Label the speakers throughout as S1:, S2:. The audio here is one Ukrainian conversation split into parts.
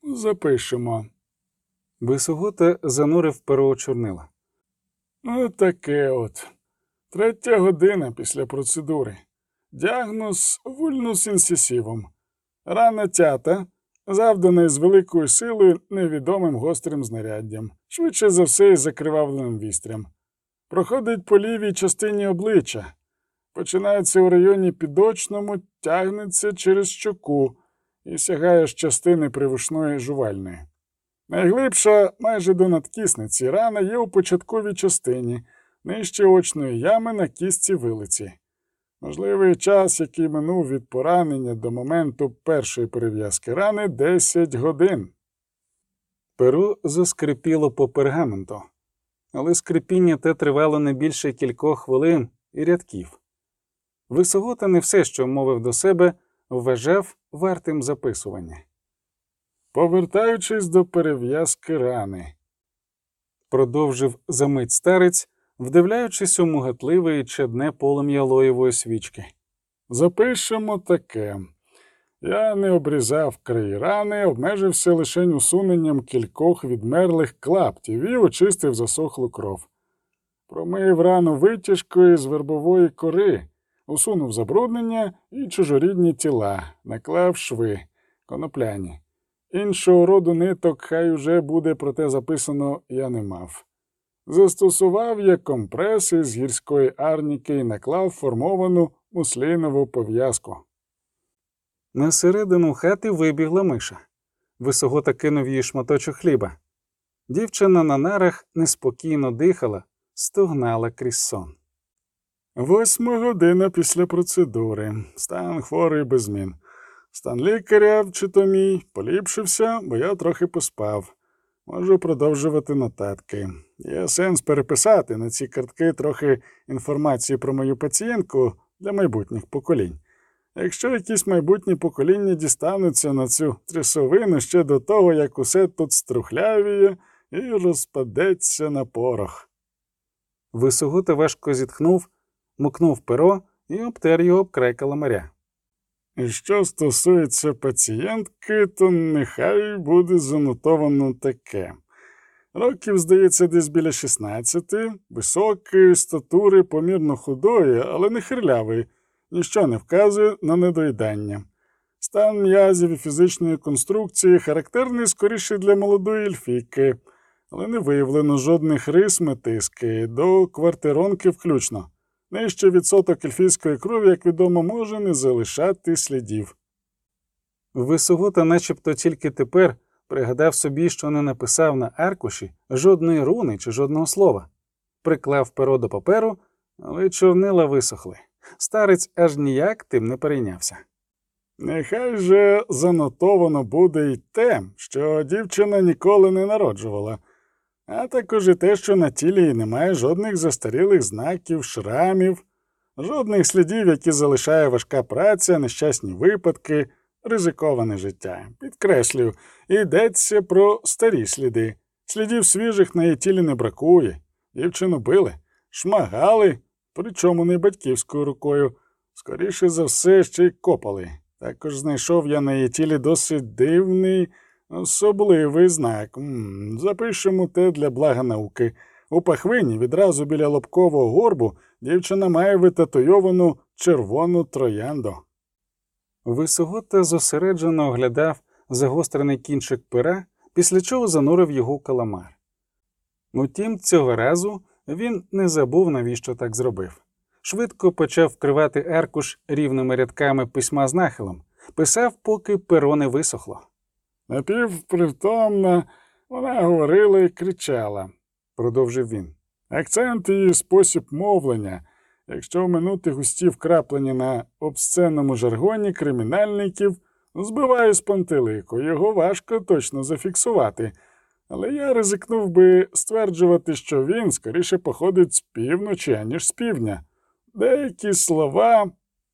S1: Запишемо.
S2: Висогота занурив перо у чорнила.
S1: Таке от. 3 година після процедури. Діагноз вульнус інсісівум. Рана тята, завдана з великою силою невідомим гострим знаряддям, швидше за все із закривавленим вістрям. Проходить по лівій частині обличчя. Починається у районі підочному, тягнеться через щоку і сягає з частини привушної жувальної. Найглибша, майже до надкісниці, рана є у початковій частині, нижче очної ями на кістці вилиці. Можливий час, який минув від поранення до моменту першої перев'язки рани – 10 годин.
S2: Перо заскрипіло по пергаменту, але скрипіння те тривало не більше кількох хвилин і рядків. Висогота не все, що мовив до себе, вважав вартим записування.
S1: Повертаючись до перев'язки рани,
S2: продовжив замить старець, вдивляючись у мугатливе і чадне полум'я лоєвої свічки.
S1: Запишемо таке. Я не обрізав краї рани, обмежився лише усуненням кількох відмерлих клаптів і очистив засохлу кров. Промив рану витяжкою з вербової кори, усунув забруднення і чужорідні тіла, наклав шви, конопляні. Іншого роду ниток хай уже буде, проте записано я не мав. Застосував я компрес із гірської арніки і наклав формовану муслінову пов'язку.
S2: На середину хати вибігла миша. Висогота кинув їй шматочок хліба. Дівчина на нарах неспокійно дихала, стогнала крізь сон.
S1: 8 година після процедури. Стан хворий без змін. Стан лікаря, чи то мій, поліпшився, бо я трохи поспав. Можу продовжувати нотатки. Є сенс переписати на ці картки трохи інформації про мою пацієнтку для майбутніх поколінь. Якщо якісь майбутні покоління дістануться на цю трясовину ще до того, як усе тут струхлявіє і розпадеться на порох.
S2: Висогота важко зітхнув, мукнув перо і обтер його об край каламаря.
S1: І що стосується пацієнтки, то нехай буде занотовано таке. Років, здається, десь біля 16, високої статури, помірно худої, але не хирлявої, ніщо не вказує на недоїдання. Стан м'язів і фізичної конструкції характерний скоріше для молодої ельфійки, але не виявлено жодних рис метиски, до квартиронки включно. Нижче відсоток ельфійської крові, як відомо, може не залишати слідів.
S2: Висогота начебто тільки тепер пригадав собі, що не написав на аркуші жодної руни чи жодного слова. Приклав перо до паперу, але чорнила висохли. Старець аж ніяк тим не перейнявся.
S1: Нехай же занотовано буде й те, що дівчина ніколи не народжувала, а також і те, що на тілі їй немає жодних застарілих знаків, шрамів, жодних слідів, які залишає важка праця, нещасні випадки, ризиковане життя. Підкреслюю, йдеться про старі сліди. Слідів свіжих на її тілі не бракує. Дівчину били, шмагали, причому не батьківською рукою. Скоріше за все, ще й копали. Також знайшов я на її тілі досить дивний, особливий знак. Запишемо те для блага науки. У пахвині відразу біля лобкового горбу дівчина має витатуйовану червону троянду.
S2: Висогота зосереджено оглядав загострений кінчик пера, після чого занурив його в каламар. Утім, цього разу він не забув, навіщо так зробив. Швидко почав вкривати аркуш рівними рядками письма з нахилом. Писав, поки перо не висохло.
S1: Напівпритомна, вона говорила і кричала, продовжив він. Акцент її спосіб мовлення, якщо оминути густі вкраплення на обсценному жаргоні кримінальників, збиває з пантелику, його важко точно зафіксувати. Але я ризикнув би стверджувати, що він скоріше походить з півночі, аніж з півдня. Деякі слова...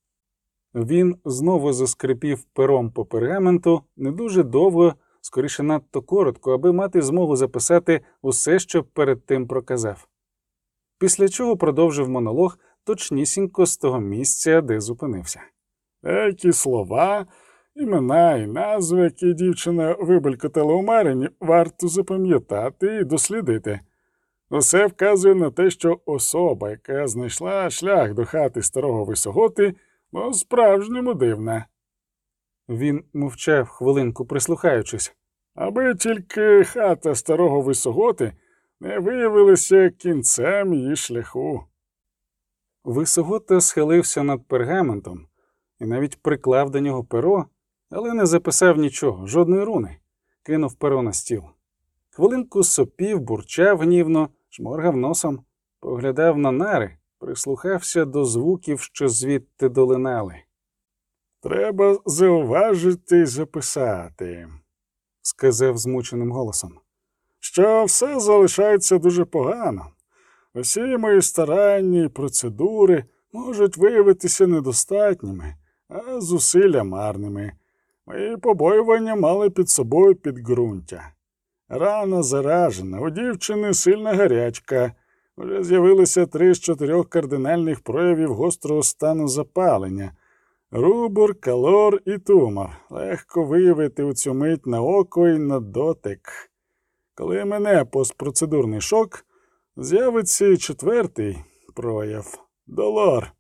S2: Він знову заскрипів пером по пергаменту не дуже довго, скоріше надто коротко, аби мати змогу записати усе, що перед тим проказав. Після чого продовжив монолог точнісінько з того місця, де зупинився.
S1: Деякі слова, Імена і назви, які дівчина вибелькотала у Марині, варто запам'ятати і дослідити. Усе вказує на те, що особа, яка знайшла шлях до хати старого Висоготи, справжньому дивна.
S2: Він мовчав хвилинку, прислухаючись.
S1: Аби тільки хата старого Висоготи не виявилася кінцем її шляху.
S2: Висогота схилився над пергаментом і навіть приклав до нього перо, але не записав нічого, жодної руни. Кинув перо на стіл. Хвилинку сопів, бурчав гнівно, шморгав носом, поглядав на нари, прислухався до звуків, що звідти долинали.
S1: «Треба зауважити й записати», – сказав змученим голосом, – «що все залишається дуже погано. Усі мої старання і процедури можуть виявитися недостатніми, а зусилля марними. Мої побоювання мали під собою підґрунтя. Рана заражена, у дівчини сильна гарячка. Вже з'явилися 3 з 4 кардинальних проявів гострого стану запалення. Рубор, калор і тумор. Легко виявити у цю мить на око і на дотик. Коли мене постпроцедурний шок, з'явиться і 4-й прояв – долор.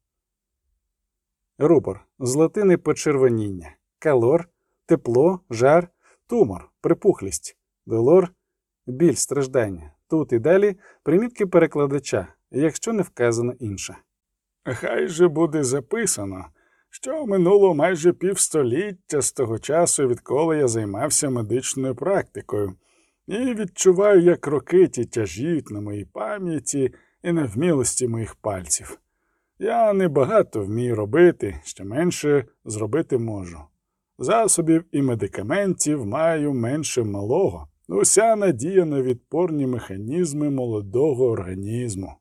S2: Рубор – з латини почервоніння, калор – тепло, жар, тумор – припухлість, долор – біль, страждання. Тут і далі примітки перекладача, якщо не вказано інше.
S1: Хай же буде записано, що минуло майже півстоліття з того часу, відколи я займався медичною практикою, і відчуваю, як роки ті тяжіють на моїй пам'яті і на вмілості моїх пальців. Я небагато вмію робити, ще менше зробити можу. Засобів і медикаментів маю менше малого. Уся надія на відпорні механізми молодого організму.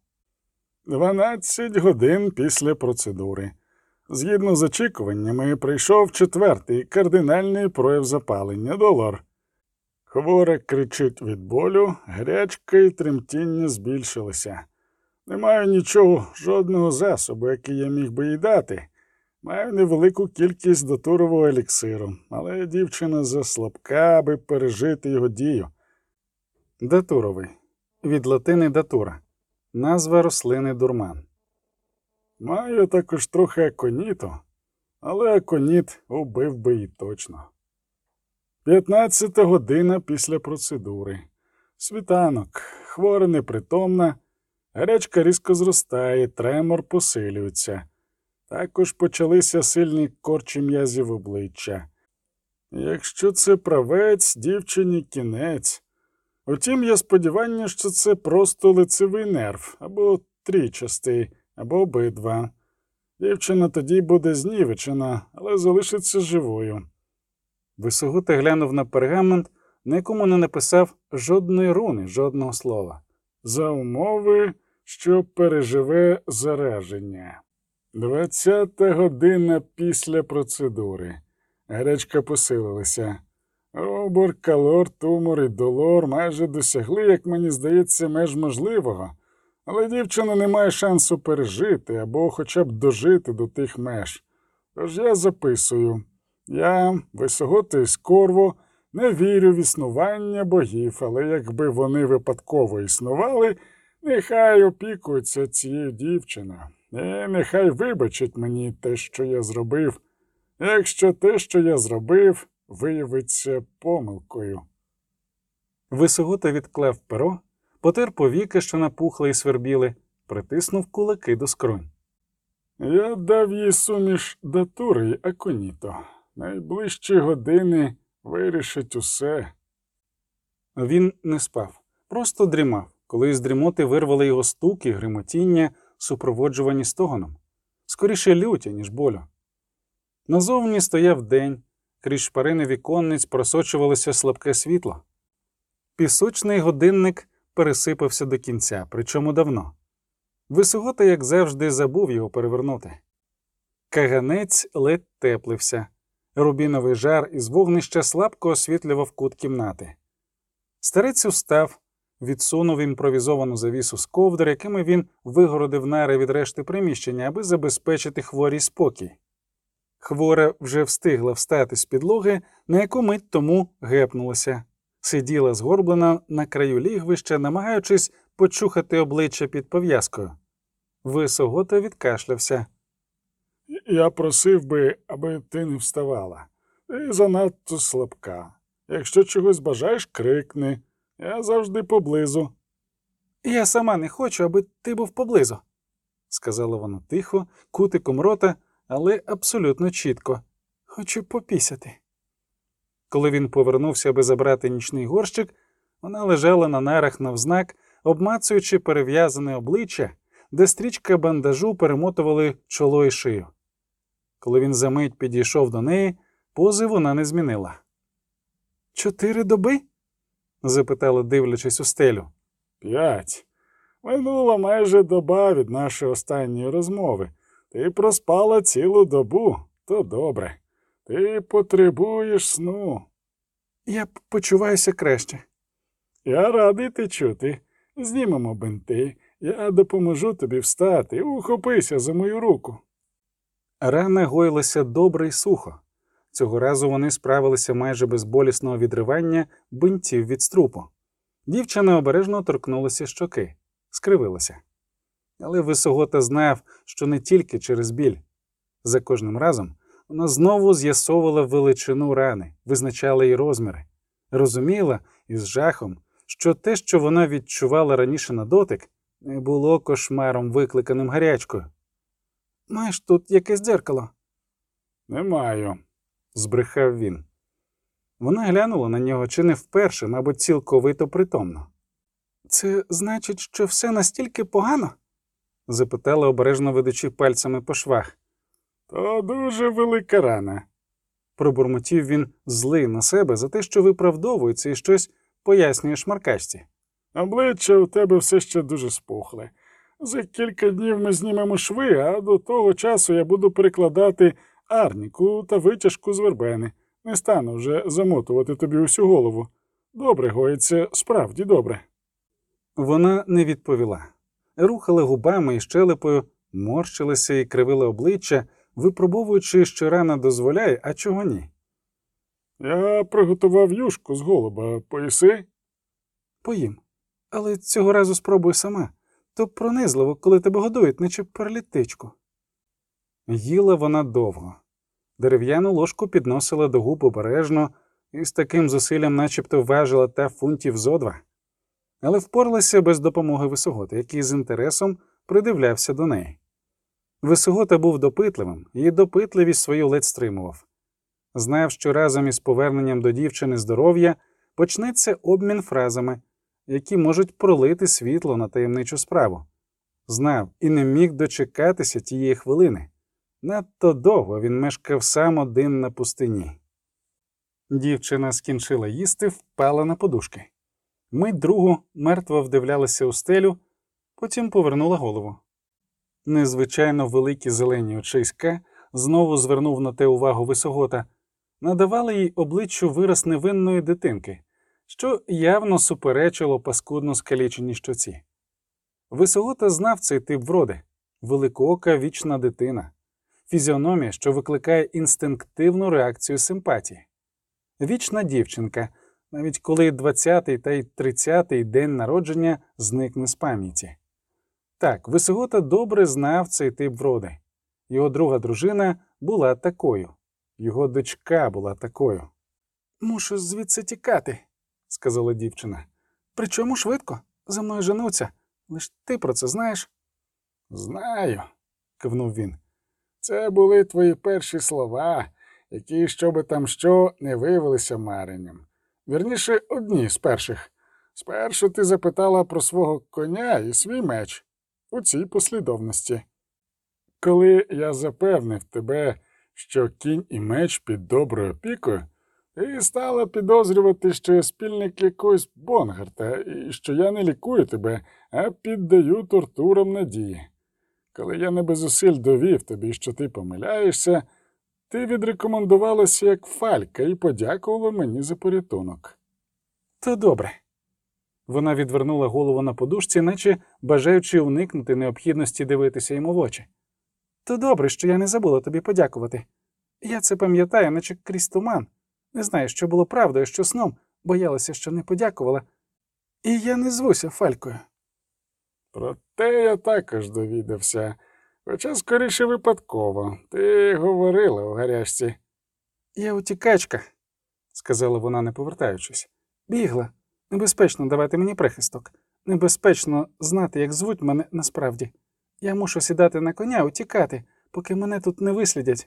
S1: 12 годин після процедури. Згідно з очікуваннями, прийшов 4-й кардинальний прояв запалення – долор. Хвора кричить від болю, гарячка і тремтіння збільшилися. Не маю нічого, жодного засобу, який я міг би їй дати. Маю невелику кількість датурового еліксиру, але дівчина заслабка, аби пережити його дію.
S2: Датуровий. Від латини датура. Назва рослини дурман.
S1: Маю також трохи аконіту, але аконіт убив би її точно. 15-та година після процедури. Світанок, хвора непритомна, гарячка різко зростає, тремор посилюється. Також почалися сильні корчі м'язів обличчя. Якщо це правець, дівчині кінець. Утім, є сподівання, що це просто лицевий нерв, або трійчастий, або обидва. Дівчина тоді буде знівечена, але залишиться живою.
S2: Висогота глянув на пергамент, на якому не написав жодної руни, жодного слова.
S1: За умови, що переживе зараження. 20-та година після процедури. Гарячка посилилася. Рубор, калор, тумор і долор майже досягли, як мені здається, меж можливого. Але дівчина не має шансу пережити або хоча б дожити до тих меж. Тож я записую. Я, Висогота із Корво, не вірю в існування богів, але якби вони випадково існували, нехай опікуються цією дівчиною. І нехай вибачить мені те, що я зробив, якщо те, що я зробив, виявиться помилкою.
S2: Висогота відклав перо, потер повіки, що напухли і свербіли, притиснув кулаки до скронь.
S1: Я дав їй суміш датури й аконіто. Найближчі години вирішить усе.
S2: Він не спав, просто дрімав, коли з дрімоти вирвали його стуки, гримотіння, супроводжувані стогоном. Скоріше люті, ніж болю. Назовні стояв день, крізь шпарини віконниць просочувалося слабке світло. Пісочний годинник пересипався до кінця, причому давно. Висогота, як завжди, забув його перевернути. Каганець ледь теплився. Рубіновий жар із вогнища слабко освітлював кут кімнати. Старець устав, відсунув імпровізовану завісу з ковдр, якими він вигородив нари від решти приміщення, аби забезпечити хворій спокій. Хвора вже встигла встати з підлоги, на яку мить тому гепнулася. Сиділа згорблена на краю лігвища, намагаючись почухати обличчя під пов'язкою. Висогота відкашлявся.
S1: Я просив би, аби ти не вставала. Ти занадто слабка. Якщо чогось бажаєш, крикни. Я завжди поблизу.
S2: Я сама не хочу, аби ти був поблизу, сказала вона тихо, кутиком рота, але абсолютно чітко. Хочу попісяти. Коли він повернувся, аби забрати нічний горщик, вона лежала на нарах навзнак, обмацуючи перев'язане обличчя, де стрічка бандажу перемотували чоло і шию. Коли він за мить підійшов до неї, пози вона не змінила. 4 доби? Запитала, дивлячись у стелю.
S1: 5. Минула майже доба від нашої останньої розмови. Ти проспала цілу добу, то добре. Ти потребуєш сну.
S2: Я почуваюся краще.
S1: Я радий те чути. Знімемо бинти. Я допоможу тобі встати. Ухопися за мою руку.
S2: Рана гоїлася добре й сухо. Цього разу вони справилися майже без болісного відривання бинтів від струпу. Дівчина обережно торкнулася щоки, скривилася. Але Висогота знав, що не тільки через біль. За кожним разом вона знову з'ясовувала величину рани, визначала її розміри. Розуміла із жахом, що те, що вона відчувала раніше на дотик, не було кошмаром, викликаним гарячкою. «Маєш тут якесь дзеркало?»
S1: Не маю,
S2: збрехав він. Вона глянула на нього чи не вперше, мабуть, цілковито притомно. «Це значить, що все настільки погано?» запитала, обережно ведучи пальцями по швах.
S1: То дуже велика рана.
S2: Пробурмотів він злий на себе за те, що виправдовується і щось пояснює шмаркачці.
S1: Обличчя у тебе все ще дуже спухле. За кілька днів ми знімемо шви, а до того часу я буду перекладати арніку та витяжку з вербени. Не стану вже замотувати тобі усю голову. Добре гоїться, справді добре.
S2: Вона не відповіла. Рухала губами і щелепою, морщилася і кривила обличчя, випробовуючи, що рана дозволяє, а чого ні.
S1: Я приготував юшку з голуба. Поїси?
S2: Поїм. Але цього разу спробуй сама. То пронизливо, коли тебе годують, наче паралітичку. Їла вона довго. Дерев'яну ложку підносила до губ обережно і з таким зусиллям начебто важила та фунтів зо 2. Але впоралася без допомоги Висоготи, який з інтересом придивлявся до неї. Висогота був допитливим і допитливість свою ледь стримував. Знав, що разом із поверненням до дівчини здоров'я почнеться обмін фразами, які можуть пролити світло на таємничу справу. Знав і не міг дочекатися тієї хвилини. Надто довго він мешкав сам один на пустині. Дівчина скінчила їсти, впала на подушки. Мить другу мертво вдивлялася у стелю, потім повернула голову. Незвичайно великі зелені очиська, знову звернув на те увагу Висогота, надавали їй обличчю вираз невинної дитинки, що явно суперечило паскудно скаліченій щоці. Висогота знав цей тип вроди – великоока вічна дитина, фізіономія, що викликає інстинктивну реакцію симпатії. Вічна дівчинка, навіть коли 20-й та й 30-й день народження зникне з пам'яті. Так, Висогота добре знав цей тип вроди. Його друга дружина була такою. Його дочка була такою. «Мушу звідси тікати», – сказала дівчина. «Причому швидко. За мною женуться. Лиш ти про це знаєш?»
S1: «Знаю», – кивнув він. «Це були твої перші слова, які, що би там що, не виявилися маренням. Вірніше, одні з перших. Спершу ти запитала про свого коня і свій меч. У цій послідовності. Коли я запевнив тебе, що кінь і меч під доброю опікою, ти стала підозрювати, що я спільник якогось Бонгарта, і що я не лікую тебе, а піддаю тортурам надії. Коли я не без зусиль довів тобі, що ти помиляєшся, ти відрекомендувалася як Фалька і подякувала мені за порятунок».
S2: «То добре». Вона відвернула голову на подушці, наче бажаючи уникнути необхідності дивитися йому в очі. «То добре, що я не забула тобі подякувати. Я це пам'ятаю, наче крізь туман. Не знаю, що було правдою, що сном, боялася, що не подякувала. І я не звуся Фалькою.
S1: Проте я також довідався, хоча скоріше випадково. Ти говорила у гарячці.
S2: Я утікачка, сказала вона, не повертаючись. Бігла. Небезпечно давати мені прихисток. Небезпечно знати, як звуть мене насправді. Я мушу сідати на коня, утікати, поки мене тут не вислідять.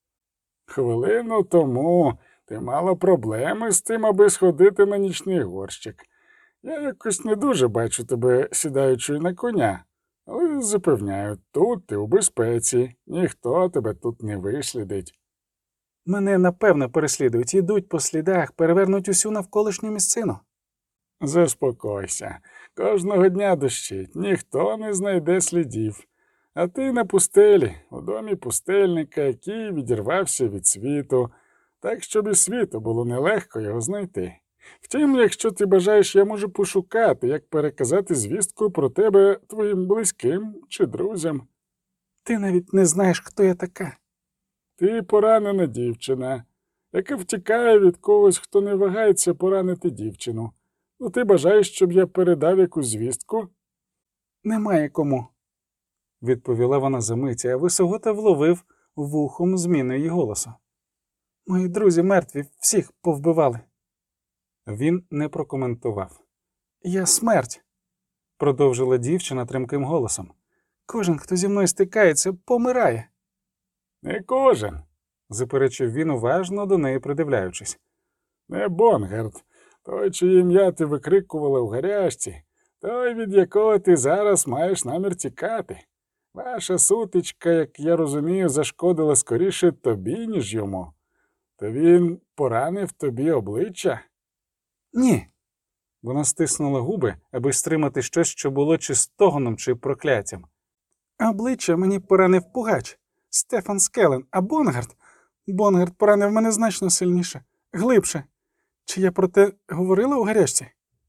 S1: Хвилину тому ти мала проблеми з тим, аби сходити на нічний горщик. Я якось не дуже бачу тебе сідаючою на коня, але запевняю, тут ти у безпеці, ніхто тебе тут не вислідить.
S2: Мене, напевно, переслідують, ідуть по слідах, перевернуть усю навколишню місцину.
S1: Заспокойся, кожного дня дощить, ніхто не знайде слідів. А ти на пустелі, у домі пустельника, який відірвався від світу, так, щоб і світу було нелегко його знайти. Втім, якщо ти бажаєш, я можу пошукати, як переказати звістку про тебе твоїм близьким чи друзям.
S2: Ти навіть не знаєш, хто я така.
S1: Ти поранена дівчина, яка втікає від когось, хто не вагається поранити дівчину. Ну ти бажаєш, щоб я передав якусь звістку?
S2: Немає кому, відповіла вона за мить, а Висогота вловив вухом зміну її голосу. Мої друзі мертві, всіх повбивали. Він не прокоментував. Я смерть, продовжила дівчина тремким голосом. Кожен, хто зі мною стикається, помирає.
S1: Не кожен,
S2: заперечив він, уважно до неї придивляючись.
S1: Не Бонгард, той, чиє ім'я ти викрикувала в гарячці, той, від якого ти зараз маєш намір тікати. Ваша сутичка, як я розумію, зашкодила скоріше тобі, ніж йому. То він поранив тобі обличчя?
S2: Ні. Вона стиснула губи, аби стримати щось, що було чи стогоном, чи прокляттям. Обличчя мені поранив пугач. Стефан Скелен, а Бонгард поранив мене значно сильніше, глибше. Чи я про те говорила у гарячці?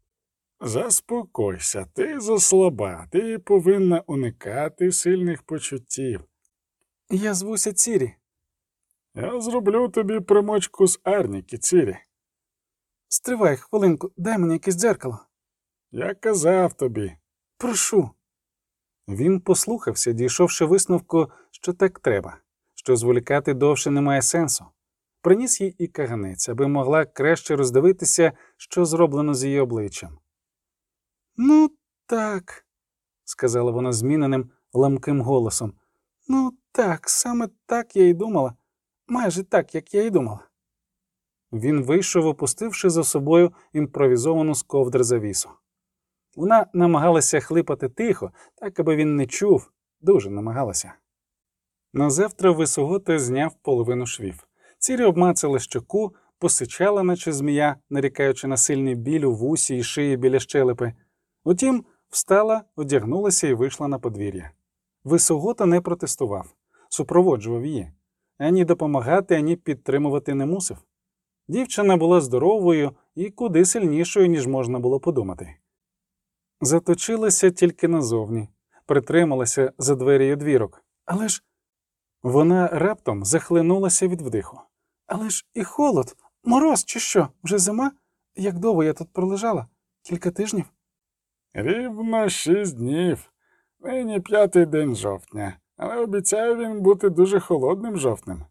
S1: Заспокойся, ти заслаба, ти повинна уникати сильних почуттів.
S2: Я звуся Цірі.
S1: Я зроблю тобі примочку з арніки, Цірі.
S2: Стривай хвилинку, дай мені якесь дзеркало.
S1: Я казав тобі.
S2: Прошу. Він послухався, дійшовши висновку, що так треба, що зволікати довше немає сенсу. Приніс їй і каганець, аби могла краще роздивитися, що зроблено з її обличчям. «Ну, так», – сказала вона зміненим, ламким голосом. «Ну, так, саме так я й думала. Майже так, як я й думала». Він вийшов, опустивши за собою імпровізовану з ковдри завісу. Вона намагалася хлипати тихо, так, аби він не чув, дуже намагалася. Назавтра Висогота зняв половину швів. Цірі обмацала щоку, посичала, наче змія, нарікаючи на сильний біль у вусі і шиї біля щелепи. Утім, встала, одягнулася і вийшла на подвір'я. Висогота не протестував, супроводжував її. Ані допомагати, ані підтримувати не мусив. Дівчина була здоровою і куди сильнішою, ніж можна було подумати. Заточилася тільки назовні, притрималася за двері одвірок. Але ж вона раптом захлинулася від вдиху. Але ж і холод, мороз чи що, вже зима? Як довго я тут пролежала? Кілька тижнів?
S1: Рівно 6 днів. Нині 5-й день жовтня, але обіцяє він бути дуже холодним жовтнем.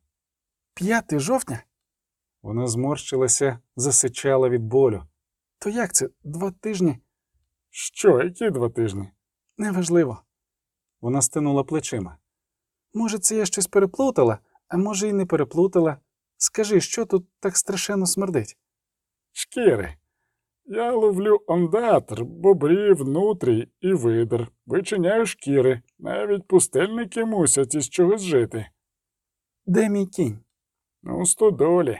S2: 5 жовтня? Вона зморщилася, засичала від болю. То як це, 2 тижні?
S1: Що, які 2 тижні?
S2: Неважливо. Вона стинула плечима. Може, це я щось переплутала, а може, й не переплутала. Скажи, що тут так страшенно смердить?
S1: Шкіри. Я ловлю ондатр, бобрів, нутрій і видр. Вичиняю шкіри. Навіть пустельники мусять із чогось жити.
S2: Де мій кінь?
S1: У стодолі.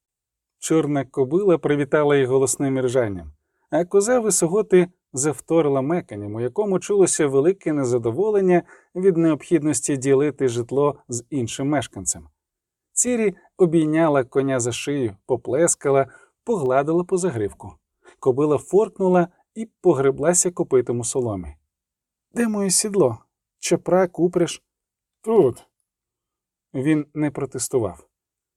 S2: Чорна кобила привітала їх голосним іржанням, а коза Висоготи завторила меканням, у якому чулося велике незадоволення від необхідності ділити житло з іншим мешканцем. Цірі обійняла коня за шию, поплескала, погладила по загривку. Кобила форкнула і погреблася копитом у соломі. «Де моє сідло? Чапра, упряж?»
S1: Тут.
S2: Він не протестував.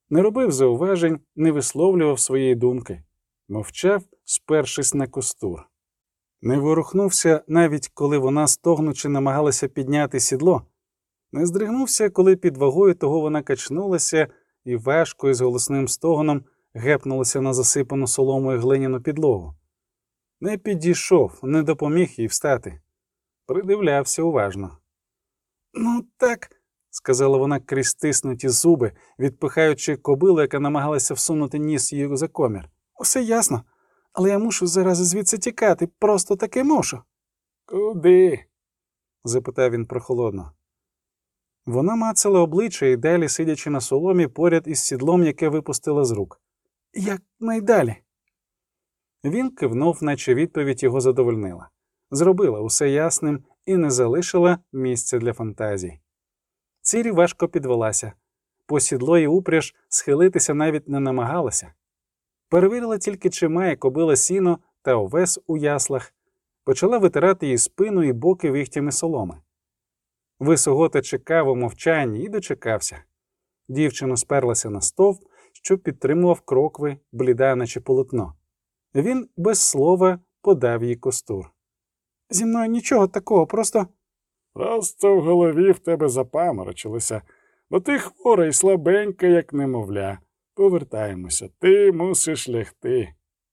S2: Не робив зауважень, не висловлював своєї думки, мовчав, спершись на костур. Не ворухнувся, навіть коли вона, стогнучи, намагалася підняти сідло, не здригнувся, коли під вагою того вона качнулася і важко і з голосним стогоном гепнулася на засипану соломою глиняну підлогу. Не підійшов, не допоміг їй встати. Придивлявся уважно. «Ну так», – сказала вона крізь стиснуті зуби, відпихаючи кобилу, яка намагалася всунути ніс її за комір. «Усе ясно, але я мушу зараз звідси тікати, просто таки мушу». «Куди?» – запитав він прохолодно. Вона мацала обличчя і далі, сидячи на соломі поряд із сідлом, яке випустила з рук. «Як найдалі?» Він кивнув, наче відповідь його задовольнила. Зробила усе ясним і не залишила місця для фантазій. Цірі важко підвелася. По сідло і упряж схилитися навіть не намагалася. Перевірила тільки, чи має кобила сіно та овес у яслах. Почала витирати їй спину і боки вихтями соломи. Висогота чекав у мовчанні і дочекався. Дівчина сперлася на стовп, що підтримував крокви, бліда, наче полотно. Він без слова подав їй костур. «Зі мною нічого такого, просто...»
S1: «Просто в голові в тебе запаморочилося, бо ти хвора і слабенька, як немовля. Повертаємося, ти мусиш лягти».